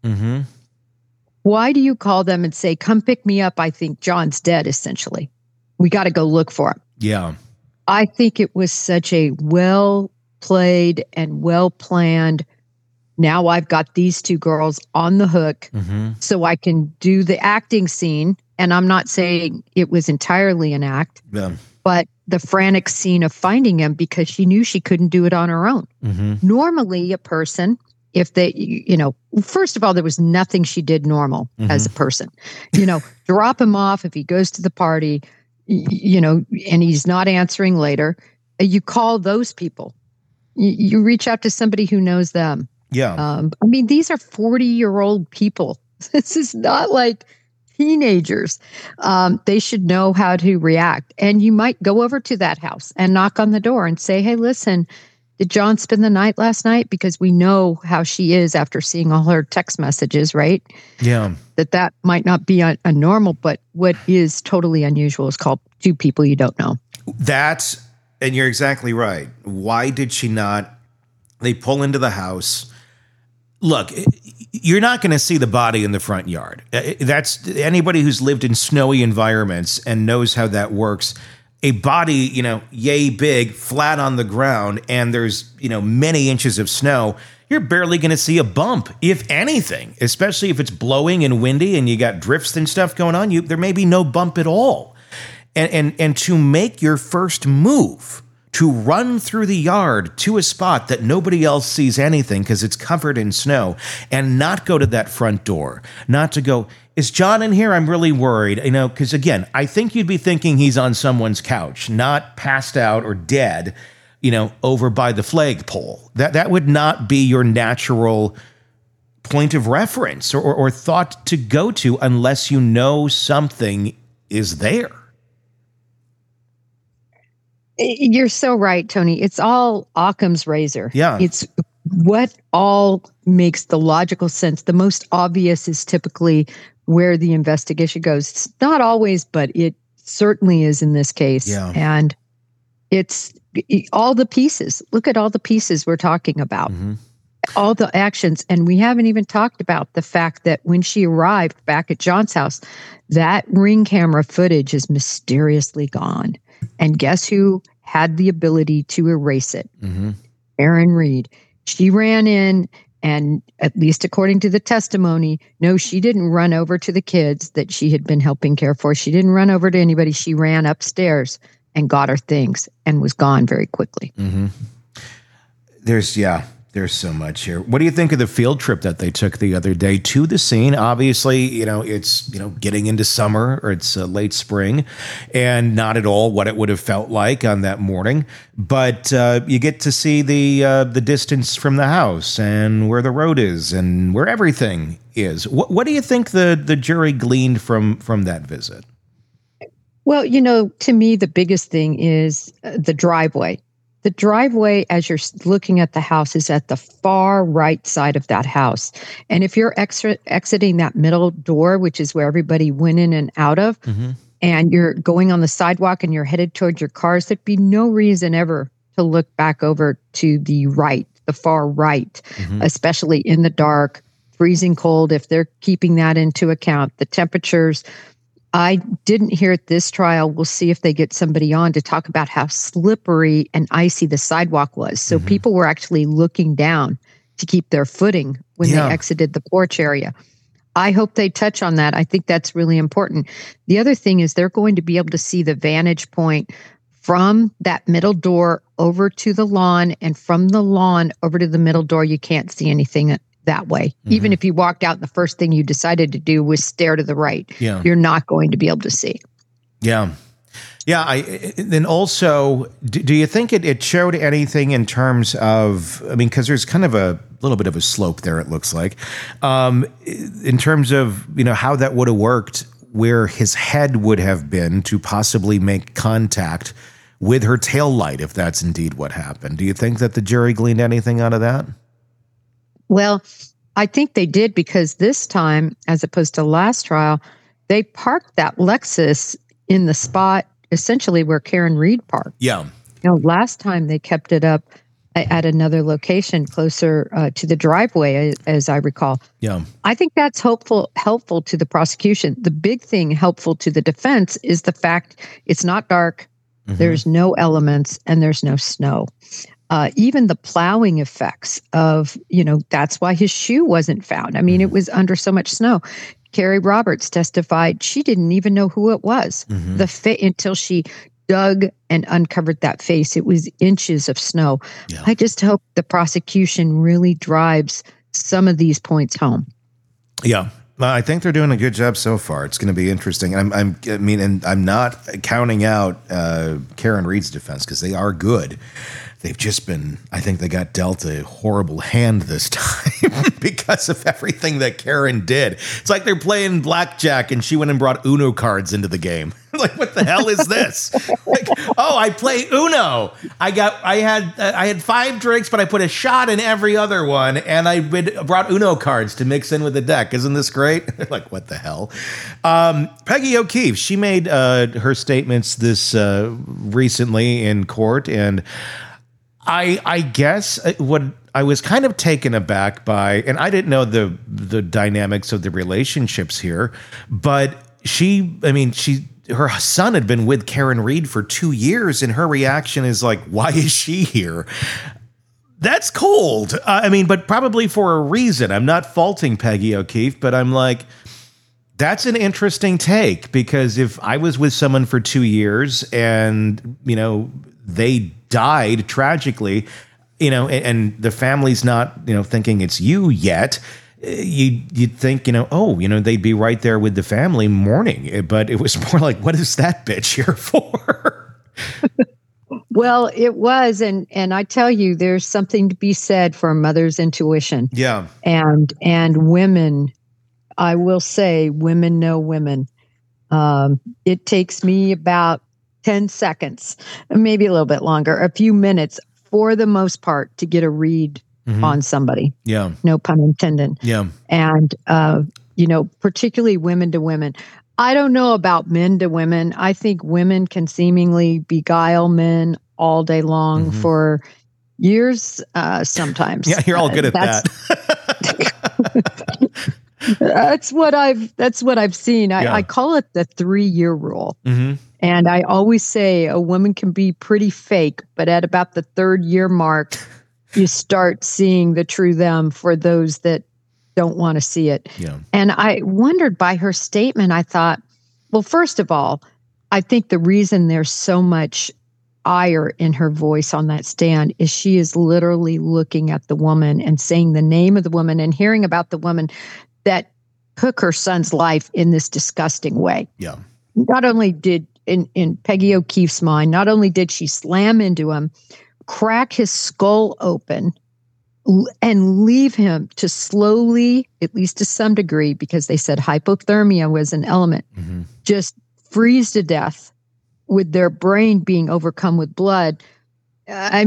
Why do you call them and say, come pick me up? I think John's dead, essentially. We got to go look for him. Yeah. I think it was such a well-played and well-planned, now I've got these two girls on the hook so I can do the acting scene. And I'm not saying it was entirely an act, but the frantic scene of finding him, because she knew she couldn't do it on her own. Normally a person, if they, first of all, there was nothing she did normal as a person, drop him off if he goes to the party, and he's not answering later, you call those people. You reach out to somebody who knows them. Yeah. I mean, these are 40-year-old people. This is not like, teenagers. They should know how to react. And you might go over to that house and knock on the door and say, hey, listen, did John spend the night last night? Because we know how she is after seeing all her text messages, right? Yeah. That might not be a normal, but what is totally unusual is called two people you don't know. And you're exactly right. Why did she not? They pull into the house. Look, you're not going to see the body in the front yard. That's anybody who's lived in snowy environments and knows how that works. A body, yay big, flat on the ground, and there's, many inches of snow, you're barely going to see a bump, if anything, especially if it's blowing and windy and you got drifts and stuff going on. There may be no bump at all. And to make your first move, to run through the yard to a spot that nobody else sees anything because it's covered in snow, and not go to that front door, not to go, is John in here? I'm really worried, because again, I think you'd be thinking he's on someone's couch, not passed out or dead, over by the flagpole. That would not be your natural point of reference or thought to go to unless you know something is there. You're so right, Tony. It's all Occam's razor. Yeah. It's what all makes the logical sense. The most obvious is typically where the investigation goes. It's not always, but it certainly is in this case. Yeah. And it's all the pieces. Look at all the pieces we're talking about. Mm-hmm. All the actions. And we haven't even talked about the fact that when she arrived back at John's house, that Ring camera footage is mysteriously gone. And guess who had the ability to erase it? Mm-hmm. Erin Reed. She ran in, and at least according to the testimony, no, she didn't run over to the kids that she had been helping care for. She didn't run over to anybody. She ran upstairs and got her things and was gone very quickly. Mm-hmm. There's so much here. What do you think of the field trip that they took the other day to the scene? Obviously, it's, getting into summer, or it's late spring, and not at all what it would have felt like on that morning. But you get to see the distance from the house and where the road is and where everything is. What do you think the jury gleaned from that visit? Well, to me, the biggest thing is the driveway. The driveway, as you're looking at the house, is at the far right side of that house. And if you're exiting that middle door, which is where everybody went in and out of, mm-hmm. and you're going on the sidewalk and you're headed towards your cars, there'd be no reason ever to look back over to the right, the far right, mm-hmm. especially in the dark, freezing cold, if they're keeping that into account. The temperatures, I didn't hear at this trial. We'll see if they get somebody on to talk about how slippery and icy the sidewalk was. So mm-hmm. people were actually looking down to keep their footing when they exited the porch area. I hope they touch on that. I think that's really important. The other thing is they're going to be able to see the vantage point from that middle door over to the lawn, and from the lawn over to the middle door. You can't see anything that way. Mm-hmm. Even if you walked out and the first thing you decided to do was stare to the right, you're not going to be able to see. Yeah. Yeah. Then also, do you think it showed anything in terms of, because there's kind of a little bit of a slope there, it looks like, in terms of, how that would have worked, where his head would have been to possibly make contact with her tail light, if that's indeed what happened. Do you think that the jury gleaned anything out of that? Well, I think they did, because this time, as opposed to last trial, they parked that Lexus in the spot essentially where Karen Reed parked. Yeah. Last time they kept it up at another location closer to the driveway, as I recall. Yeah. I think that's helpful to the prosecution. The big thing helpful to the defense is the fact it's not dark, mm-hmm. there's no elements, and there's no snow. Even the plowing effects of, that's why his shoe wasn't found. It was under so much snow. Carrie Roberts testified she didn't even know who it was mm-hmm. Until she dug and uncovered that face. It was inches of snow. Yeah. I just hope the prosecution really drives some of these points home. Yeah. I think they're doing a good job so far. It's going to be interesting. And I'm not counting out Karen Reed's defense, because they are good. they've just been, I think they got dealt a horrible hand this time because of everything that Karen did. It's like they're playing blackjack and she went and brought Uno cards into the game. Like, what the hell is this? Like, oh, I play Uno. I had 5 drinks, but I put a shot in every other one, and I brought Uno cards to mix in with the deck. Isn't this great? Like, what the hell? Peggy O'Keefe, she made her statements this recently in court, and I guess what I was kind of taken aback by, and I didn't know the dynamics of the relationships here, but her son had been with Karen Read for 2 years, and her reaction is like, why is she here? That's cold. But probably for a reason. I'm not faulting Peggy O'Keefe, but I'm like, that's an interesting take, because if I was with someone for 2 years and, they died tragically, and the family's not, thinking it's you yet, you'd think, they'd be right there with the family mourning. But it was more like, what is that bitch here for? Well, it was. And I tell you, there's something to be said for a mother's intuition. Yeah. And women, I will say, women know women. It takes me about 10 seconds, maybe a little bit longer, a few minutes for the most part, to get a read on somebody. Yeah. No pun intended. Yeah. And, particularly women to women. I don't know about men to women. I think women can seemingly beguile men all day long for years, sometimes. Yeah, you're all good at that. That's what I've seen. I call it the 3-year rule. Mm-hmm. And I always say a woman can be pretty fake, but at about the 3rd year mark, you start seeing the true them for those that don't want to see it. Yeah. And I wondered by her statement, I thought, well, first of all, I think the reason there's so much ire in her voice on that stand is she is literally looking at the woman and saying the name of the woman and hearing about the woman that took her son's life in this disgusting way. Yeah. Not only did, in Peggy O'Keefe's mind, not only did she slam into him, crack his skull open, and leave him to slowly, at least to some degree, because they said hypothermia was an element, just freeze to death with their brain being overcome with blood. I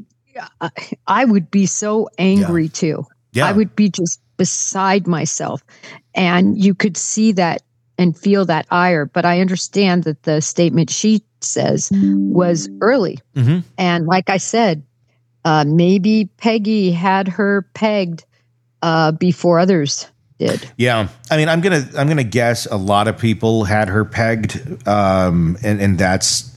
would be so angry too. Yeah. I would be just beside myself. And you could see that and feel that ire. But I understand that the statement she says was early. Mm-hmm. And like I said, maybe Peggy had her pegged before others did. Yeah, I'm gonna guess a lot of people had her pegged, and that's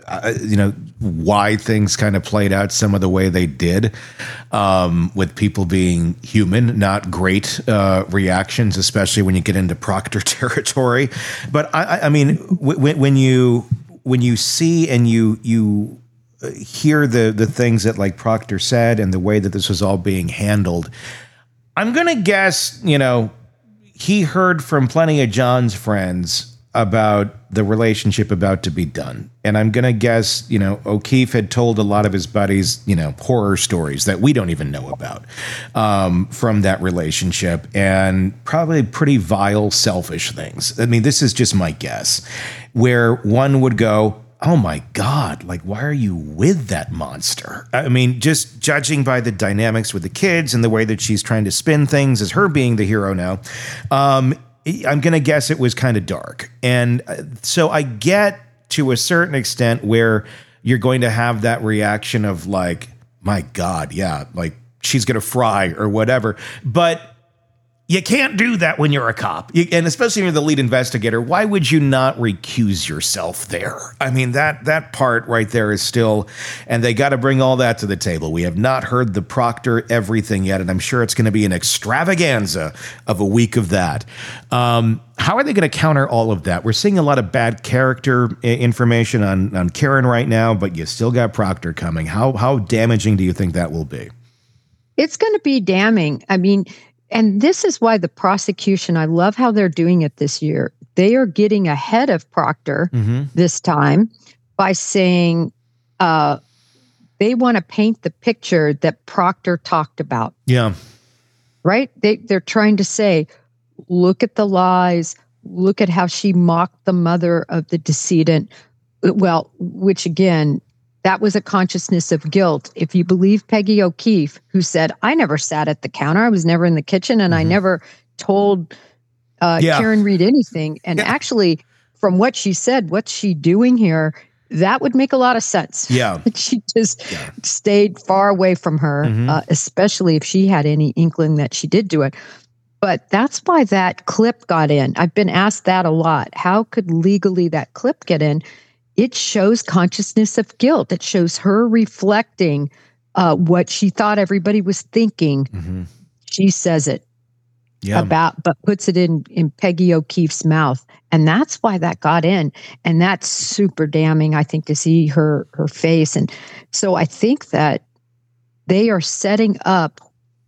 why things kind of played out some of the way they did, with people being human, not great reactions, especially when you get into Proctor territory. But when you see and you hear the things that like Proctor said and the way that this was all being handled, I'm going to guess, he heard from plenty of John's friends about the relationship about to be done. And I'm going to guess, O'Keefe had told a lot of his buddies, horror stories that we don't even know about from that relationship, and probably pretty vile, selfish things. This is just my guess, where one would go, oh my God, like, why are you with that monster? Just judging by the dynamics with the kids and the way that she's trying to spin things as her being the hero now, I'm going to guess it was kind of dark. And so I get to a certain extent where you're going to have that reaction of like, my God, yeah, like she's going to fry or whatever. But you can't do that when you're a cop. And especially when you're the lead investigator, why would you not recuse yourself there? That part right there is still, and they got to bring all that to the table. We have not heard the Proctor everything yet, and I'm sure it's going to be an extravaganza of a week of that. How are they going to counter all of that? We're seeing a lot of bad character information on Karen right now, but you still got Proctor coming. How damaging do you think that will be? It's going to be damning. And this is why the prosecution, I love how they're doing it this year. They are getting ahead of Proctor this time by saying they want to paint the picture that Proctor talked about. Yeah. Right? They're trying to say, look at the lies, look at how she mocked the mother of the decedent. Well, which again, that was a consciousness of guilt. If you believe Peggy O'Keefe, who said, I never sat at the counter, I was never in the kitchen, and I never told Karen Read anything. And actually, from what she said, what's she doing here? That would make a lot of sense. Yeah. She just stayed far away from her, especially if she had any inkling that she did do it. But that's why that clip got in. I've been asked that a lot. How could legally that clip get in? It shows consciousness of guilt. It shows her reflecting what she thought everybody was thinking. She says it about, but puts it in Peggy O'Keefe's mouth. And that's why that got in. And that's super damning, I think, to see her face. And so I think that they are setting up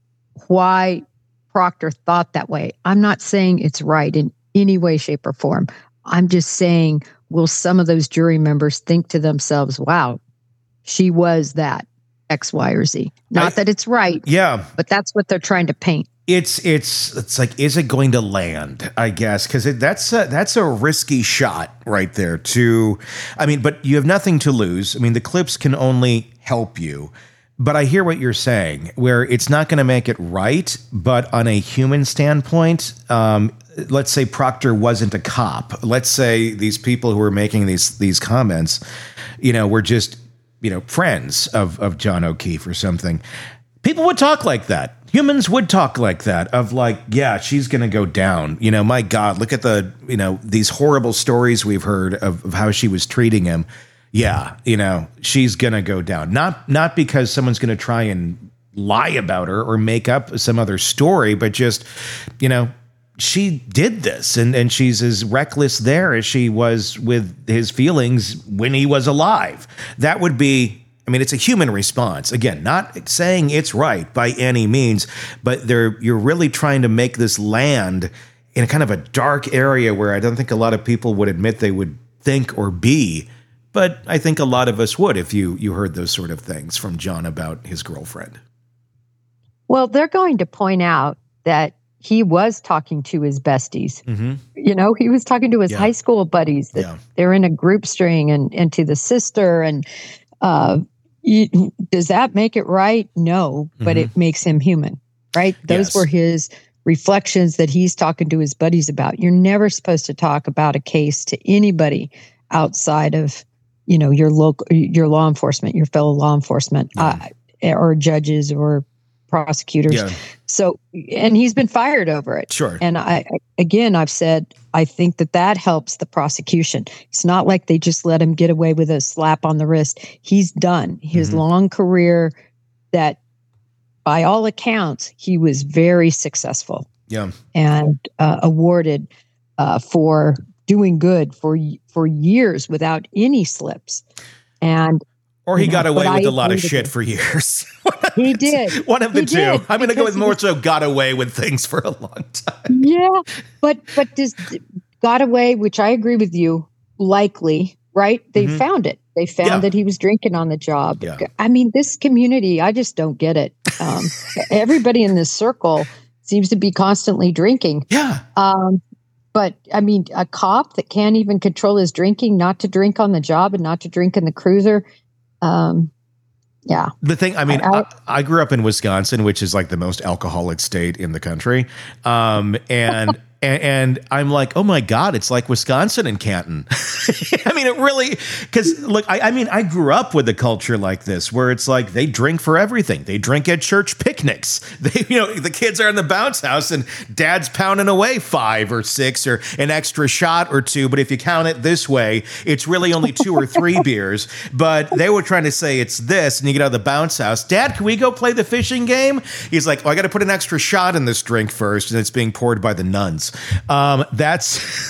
why Proctor thought that way. I'm not saying it's right in any way, shape, or form. I'm just saying, will some of those jury members think to themselves, wow, she was that X, Y, or Z? Not that it's right. Yeah. But that's what they're trying to paint. It's like, is it going to land? I guess, because that's a risky shot right there. But you have nothing to lose. I mean, the clips can only help you. But I hear what you're saying, where it's not going to make it right. But on a human standpoint, let's say Proctor wasn't a cop. Let's say these people who were making these comments, were just friends of John O'Keefe or something. People would talk like that. Humans would talk like that, of like, yeah, she's going to go down. My God, look at these horrible stories we've heard of how she was treating him. Yeah, she's going to go down. Not because someone's going to try and lie about her or make up some other story, but just, she did this and she's as reckless there as she was with his feelings when he was alive. That would be, it's a human response. Again, not saying it's right by any means, but you're really trying to make this land in a kind of a dark area where I don't think a lot of people would admit they would think or be. But I think a lot of us would if you heard those sort of things from John about his girlfriend. Well, they're going to point out that he was talking to his besties. He was talking to his high school buddies. That they're in a group string and to the sister. And does that make it right? No, but it makes him human, right? Those were his reflections that he's talking to his buddies about. You're never supposed to talk about a case to anybody outside of your law enforcement, your fellow law enforcement, or judges or prosecutors. So, and he's been fired over it. Sure. And I've said, I think that helps the prosecution. It's not like they just let him get away with a slap on the wrist. He's done his long career that by all accounts, he was very successful. Yeah. And awarded for doing good for years without any slips. Or he got away with a lot of shit for years. He did. One of the two. I'm going to go with more so got away with things for a long time. Yeah. But does got away, which I agree with you, likely, right? They found it. They found that he was drinking on the job. Yeah. This community, I just don't get it. Everybody in this circle seems to be constantly drinking. Yeah. But a cop that can't even control his drinking, not to drink on the job and not to drink in the cruiser. Yeah. The thing, I grew up in Wisconsin, which is like the most alcoholic state in the country. And I'm like, oh my God, it's like Wisconsin and Canton. It really, because look, I grew up with a culture like this where it's like they drink for everything. They drink at church picnics. The kids are in the bounce house and dad's pounding away 5 or 6 or an extra shot or 2. But if you count it this way, it's really only 2 or 3 beers. But they were trying to say it's this, and you get out of the bounce house. Dad, can we go play the fishing game? He's like, I got to put an extra shot in this drink first, and it's being poured by the nuns. That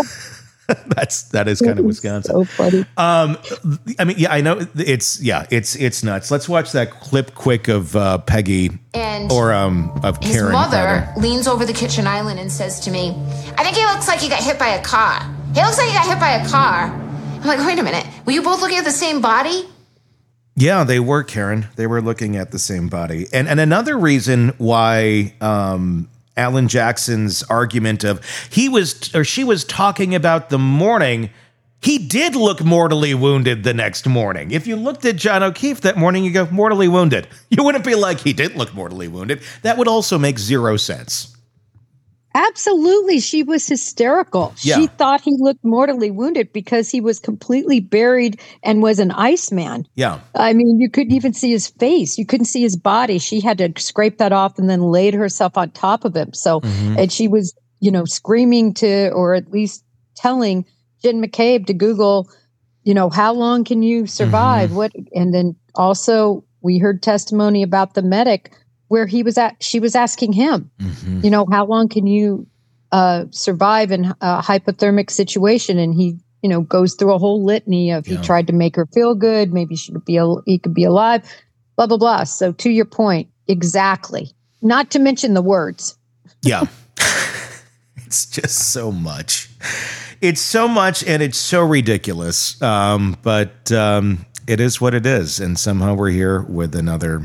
is kind of Wisconsin. So funny. I know it's nuts. Let's watch that clip quick of Peggy of Karen. His mother leans over the kitchen island and says to me, I think he looks like he got hit by a car. He looks like he got hit by a car. I'm like, wait a minute. Were you both looking at the same body? Yeah, they were, Karen. They were looking at the same body. And another reason why Alan Jackson's argument of she was talking about the morning, he did look mortally wounded the next morning. If you looked at John O'Keefe that morning, you go, mortally wounded. You wouldn't be like, he did look mortally wounded. That would also make zero sense. Absolutely. She was hysterical. Yeah. She thought he looked mortally wounded because he was completely buried and was an Iceman. Yeah. I mean, you couldn't even see his face. You couldn't see his body. She had to scrape that off and then laid herself on top of him. So, and she was, screaming to, or at least telling Jen McCabe to Google, how long can you survive? And then also we heard testimony about the medic where she was asking him, how long can you survive in a hypothermic situation? And he, goes through a whole litany of he tried to make her feel good. Maybe he could be alive, blah, blah, blah. So to your point, exactly. Not to mention the words. Yeah. It's just so much. It's so much and it's so ridiculous. But it is what it is. And somehow we're here with another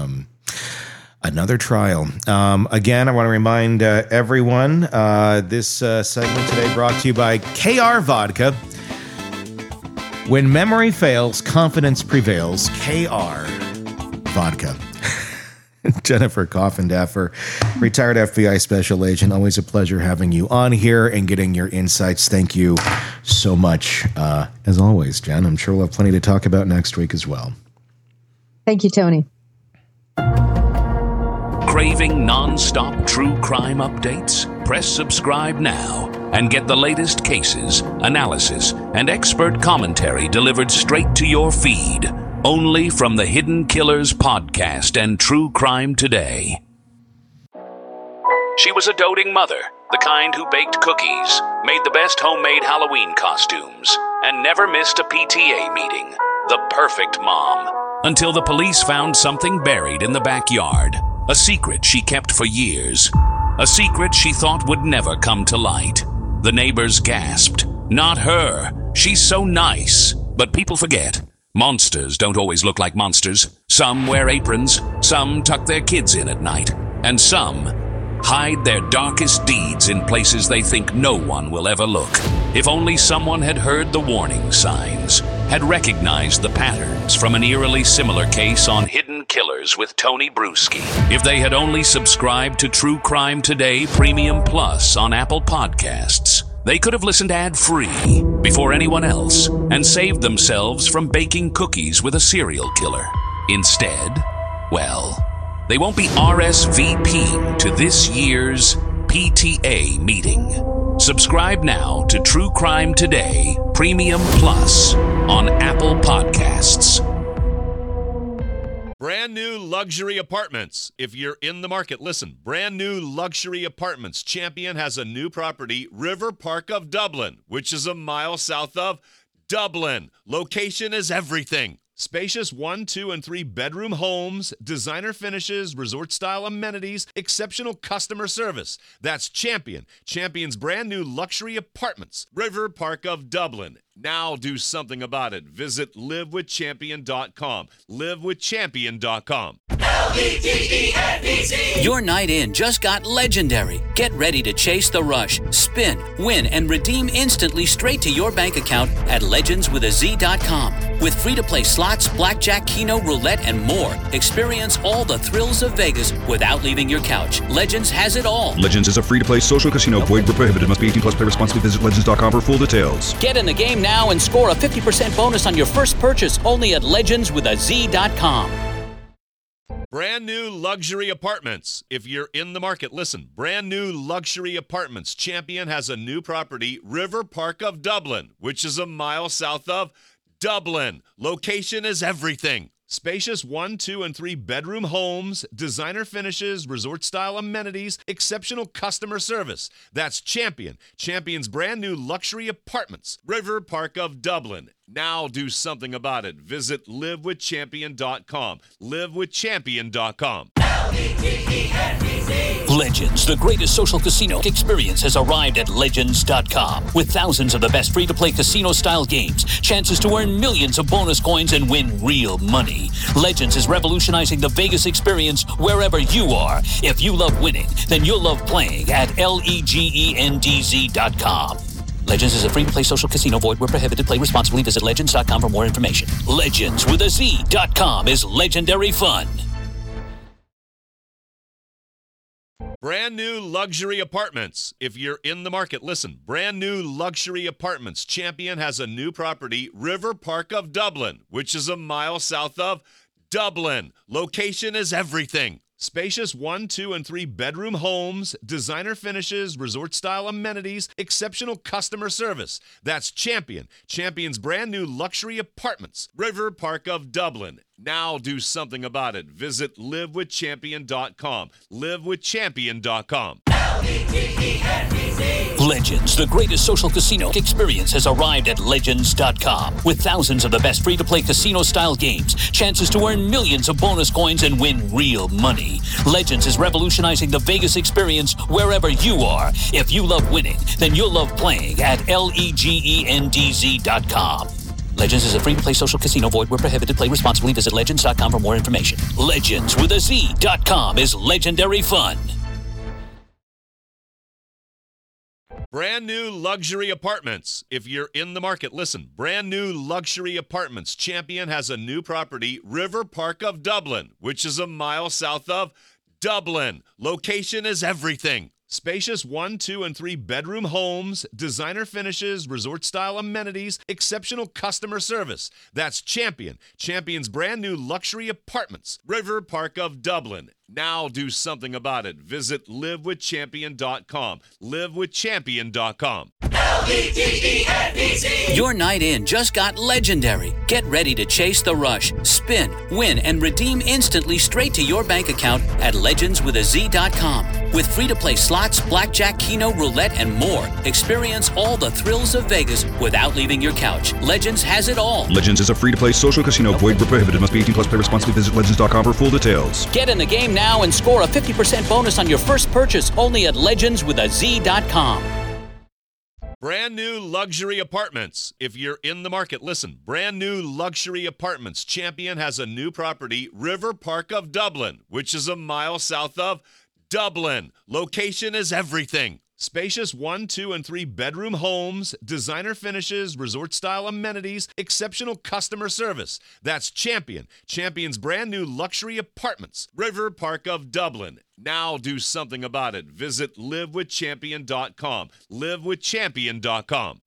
trial. Again, I want to remind everyone, this segment today brought to you by KR Vodka. When memory fails, confidence prevails. KR Vodka. Jennifer Coffindaffer, retired FBI special agent. Always a pleasure having you on here and getting your insights. Thank you so much. As always, Jen, I'm sure we'll have plenty to talk about next week as well. Thank you, Tony. Craving non-stop true crime updates? Press subscribe now and get the latest cases, analysis, and expert commentary delivered straight to your feed. Only from the Hidden Killers podcast and True Crime Today. She was a doting mother, the kind who baked cookies, made the best homemade Halloween costumes, and never missed a PTA meeting. The perfect mom. Until the police found something buried in the backyard. A secret she kept for years. A secret she thought would never come to light. The neighbors gasped. Not her. She's so nice. But people forget. Monsters don't always look like monsters. Some wear aprons. Some tuck their kids in at night. And some hide their darkest deeds in places they think no one will ever look. If only someone had heard the warning signs, had recognized the patterns from an eerily similar case on Hidden Killers with Tony Bruschi. If they had only subscribed to True Crime Today Premium Plus on Apple Podcasts, they could have listened ad-free before anyone else and saved themselves from baking cookies with a serial killer. Instead, well, they won't be RSVPing to this year's PTA meeting. Subscribe now to True Crime Today Premium Plus on Apple Podcasts. Brand new luxury apartments. If you're in the market, listen. Brand new luxury apartments. Champion has a new property, River Park of Dublin, which is a mile south of Dublin. Location is everything. Spacious 1, 2, and 3 bedroom homes, designer finishes, resort-style amenities, exceptional customer service. That's Champion. Champion's brand new luxury apartments, River Park of Dublin. Now do something about it. Visit livewithchampion.com. Livewithchampion.com. LVTENBC. Your night in just got legendary. Get ready to chase the rush, spin, win, and redeem instantly straight to your bank account at legendswithaz.com. With free-to-play slots, blackjack, keno, roulette, and more. Experience all the thrills of Vegas without leaving your couch. Legends has it all. Legends is a free-to-play social casino. Void where prohibited. Must be 18 plus. Play responsibly. Visit legends.com for full details. Get in the game now and score a 50% bonus on your first purchase only at legendswithaz.com. Brand new luxury apartments. If you're in the market, listen. Brand new luxury apartments. Champion has a new property, River Park of Dublin, which is a mile south of Dublin. Location is everything. Spacious 1, 2, and 3 bedroom homes, designer finishes, resort-style amenities, exceptional customer service. That's Champion. Champion's brand new luxury apartments, River Park of Dublin. Now do something about it. Visit livewithchampion.com. Livewithchampion.com. Legends, the greatest social casino experience, has arrived at Legends.com. With thousands of the best free-to-play casino-style games, chances to earn millions of bonus coins and win real money. Legends is revolutionizing the Vegas experience wherever you are. If you love winning, then you'll love playing at LEGENDZ.com. Legends is a free-to-play social casino. Void where prohibited. Play responsibly. Visit Legends.com for more information. Legends with a Z.com is legendary fun. Brand new luxury apartments. If you're in the market, listen. Brand new luxury apartments. Champion has a new property, River Park of Dublin, which is a mile south of Dublin. Location is everything. Spacious 1, 2, and 3 bedroom homes, designer finishes, resort-style amenities, exceptional customer service. That's Champion. Champion's brand new luxury apartments, River Park of Dublin. Now do something about it. Visit livewithchampion.com. Livewithchampion.com. Legends, the greatest social casino experience, has arrived at Legends.com. With thousands of the best free-to-play casino-style games, chances to earn millions of bonus coins and win real money. Legends is revolutionizing the Vegas experience wherever you are. If you love winning, then you'll love playing at LEGENDZ.com. Legends is a free-to-play social casino. Void where prohibited. Play responsibly. Visit Legends.com for more information. Legends with a Z.com is legendary fun. Brand new luxury apartments. If you're in the market, listen. Brand new luxury apartments. Champion has a new property, River Park of Dublin, which is a mile south of Dublin. Location is everything. Spacious 1, 2, and 3 bedroom homes, designer finishes, resort-style amenities, exceptional customer service. That's Champion. Champion's brand new luxury apartments, River Park of Dublin. Now do something about it. Visit livewithchampion.com. Livewithchampion.com. LEGENDZ. Your night in just got legendary. Get ready to chase the rush, spin, win, and redeem instantly straight to your bank account at legendswithaz.com. With free-to-play slots, blackjack, keno, roulette, and more. Experience all the thrills of Vegas without leaving your couch. Legends has it all. Legends is a free-to-play social casino. Void where prohibited. Must be 18 plus. Play responsibly. Visit legends.com for full details. Get in the game now and score a 50% bonus on your first purchase only at legendswithaz.com. Brand new luxury apartments. If you're in the market, listen. Brand new luxury apartments. Champion has a new property, River Park of Dublin, which is a mile south of Dublin. Location is everything. Spacious 1, 2, and 3 bedroom homes, designer finishes, resort-style amenities, exceptional customer service. That's Champion. Champion's brand new luxury apartments, River Park of Dublin. Now do something about it. Visit livewithchampion.com. Livewithchampion.com.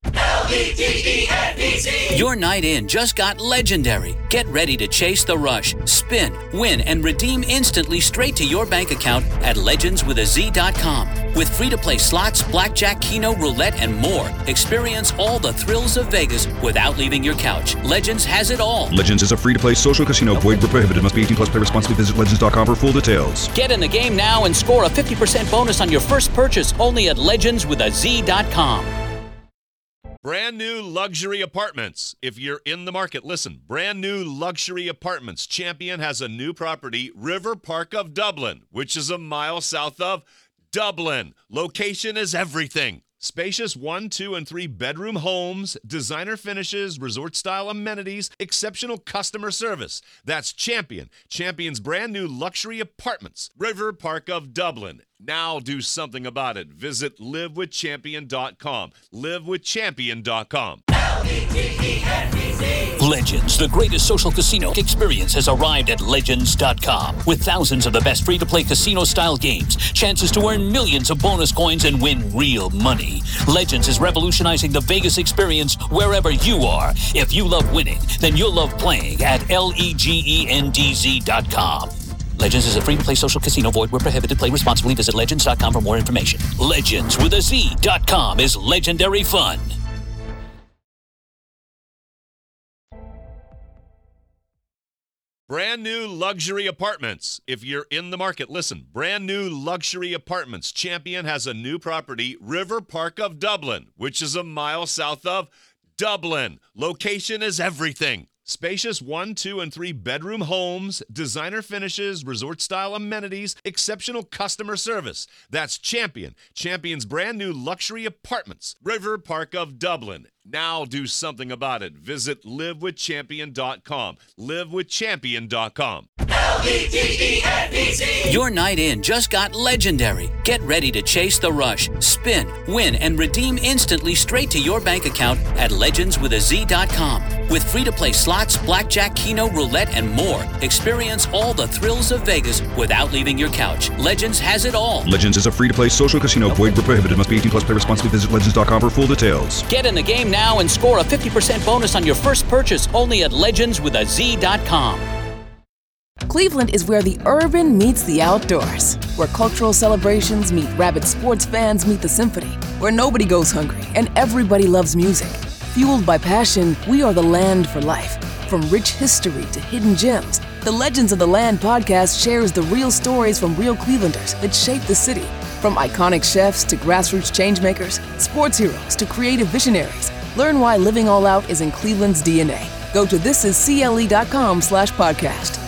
LEGENDZ. Your night in just got legendary. Get ready to chase the rush, spin, win, and redeem instantly straight to your bank account at legendswithaz.com. With free-to-play slots, blackjack, keno, roulette, and more. Experience all the thrills of Vegas without leaving your couch. Legends has it all. Legends is a free-to-play social casino. Void where prohibited. Must be 18 plus. Play responsibly. Visit legends.com for full details. Get in the game now and score a 50% bonus on your first purchase only at legendswithaz.com. Brand new luxury apartments. If you're in the market, listen. Brand new luxury apartments. Champion has a new property, River Park of Dublin, which is a mile south of Dublin. Location is everything. Spacious 1, 2, and 3 bedroom homes, designer finishes, resort-style amenities, exceptional customer service. That's Champion. Champion's brand new luxury apartments, River Park of Dublin. Now do something about it. Visit livewithchampion.com. Livewithchampion.com. Legends, the greatest social casino experience, has arrived at Legends.com. With thousands of the best free-to-play casino-style games, chances to earn millions of bonus coins and win real money. Legends is revolutionizing the Vegas experience wherever you are. If you love winning, then you'll love playing at LEGENDZ.com. Legends is a free-to-play social casino. Void where prohibited. Play responsibly. Visit Legends.com for more information. Legends with a Z.com is legendary fun. Brand new luxury apartments. If you're in the market, listen. Brand new luxury apartments. Champion has a new property, River Park of Dublin, which is a mile south of Dublin. Location is everything. Spacious 1, 2, and 3 bedroom homes, designer finishes, resort-style amenities, exceptional customer service. That's Champion. Champion's brand new luxury apartments. River Park of Dublin. Now do something about it. Visit livewithchampion.com. Livewithchampion.com. LVTENBC. Your night in just got legendary. Get ready to chase the rush, spin, win, and redeem instantly straight to your bank account at legendswithaz.com. With free-to-play slots, blackjack, keno, roulette, and more. Experience all the thrills of Vegas without leaving your couch. Legends has it all. Legends is a free-to-play social casino. Void where prohibited. Must be 18 plus. Play responsibly. Visit legends.com for full details. Get in the game now and score a 50% bonus on your first purchase only at legendswithaz.com. Cleveland is where the urban meets the outdoors, where cultural celebrations meet rabid sports fans meet the symphony, where nobody goes hungry and everybody loves music. Fueled by passion, we are the land for life. From rich history to hidden gems, the Legends of the Land podcast shares the real stories from real Clevelanders that shaped the city. From iconic chefs to grassroots changemakers, sports heroes to creative visionaries, learn why living all out is in Cleveland's DNA. Go to thisiscle.com/podcast.